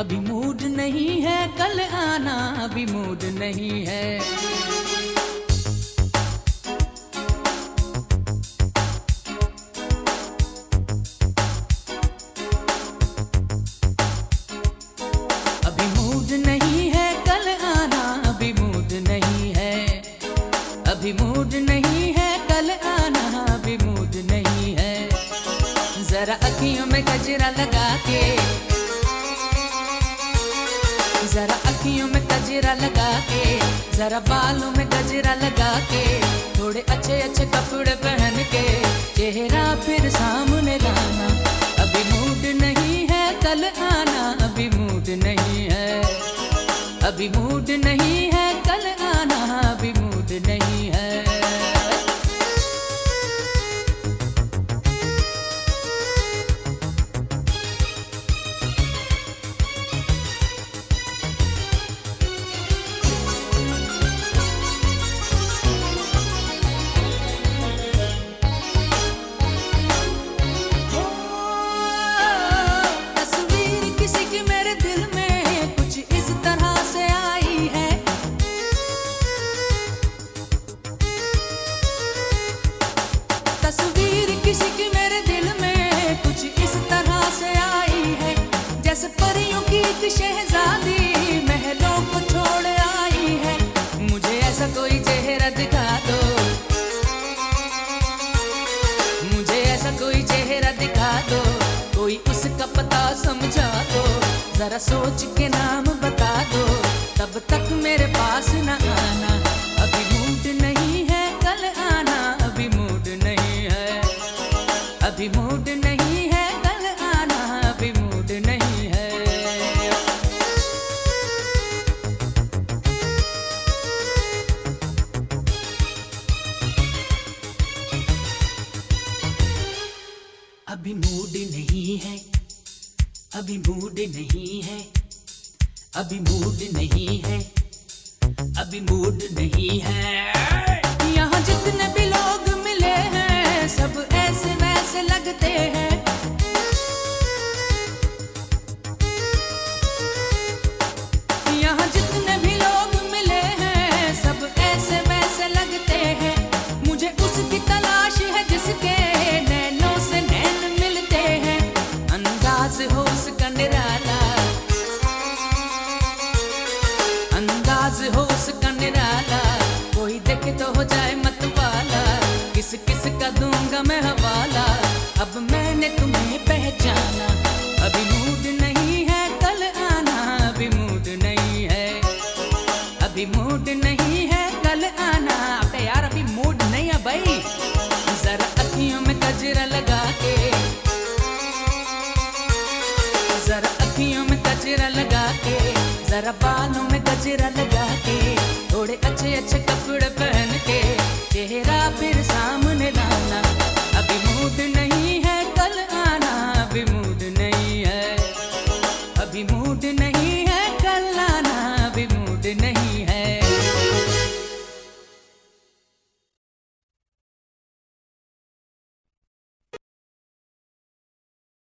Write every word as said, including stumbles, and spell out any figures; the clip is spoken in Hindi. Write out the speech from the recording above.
अभी मूड नहीं है, कल आना, अभी मूड नहीं है। अभी मूड नहीं है, कल आना, अभी मूड नहीं है। अभी मूड नहीं है, कल आना, अभी मूड नहीं है। जरा अखियों में गजरा लगा के, जरा अखियों में गजरा लगा के, जरा बालों में गजरा लगा के, थोड़े अच्छे अच्छे कपड़े पहन के चेहरा फिर सामने लाना। अभी मूड नहीं है, कल आना, अभी मूड नहीं है। अभी मूड नहीं है, कल आना, अभी मूड नहीं है। तस्वीर किसी की मेरे दिल में कुछ इस तरह से आई है, जैसे परियों की एक शहजादी महलों को छोड़ आई है। मुझे ऐसा कोई चेहरा दिखा दो, मुझे ऐसा कोई चेहरा दिखा दो, कोई उसका पता समझा दो, जरा सोच के नाम बता दो, तब तक मेरे पास न आना। अभी मूड नहीं है, कल आना, अभी मूड नहीं है। अभी मूड नहीं है, कल आना, अभी मूड नहीं है। अभी मूड नहीं है, अभी मूड नहीं है। अभी मूड नहीं है, अभी मूड नहीं है। यहाँ जितने भी लोग मिले हैं सब ऐसे वैसे लगते हैं। यहाँ जितने भी लोग मिले हैं सब ऐसे वैसे लगते हैं। मुझे उसकी तलाश है जिसके नैनों से नैन मिलते हैं। अंदाज हो उसका निराला, अंदाज हो उसका निराला, कोई देखे तो हो जाए मतवाला। किस किस का दूंगा मैं हवाला, अब मैंने तुम्हें पहचाना। अभी मूड नहीं है, कल आना, अभी मूड नहीं है। अभी मूड नहीं है, कल आना। अबे यार अभी मूड नहीं है भाई। जरा अखियों में गजरा लगा के, जरा अखियों में गजरा लगा के, जरा बालों में गजरा लगा के, थोड़े अच्छे अच्छे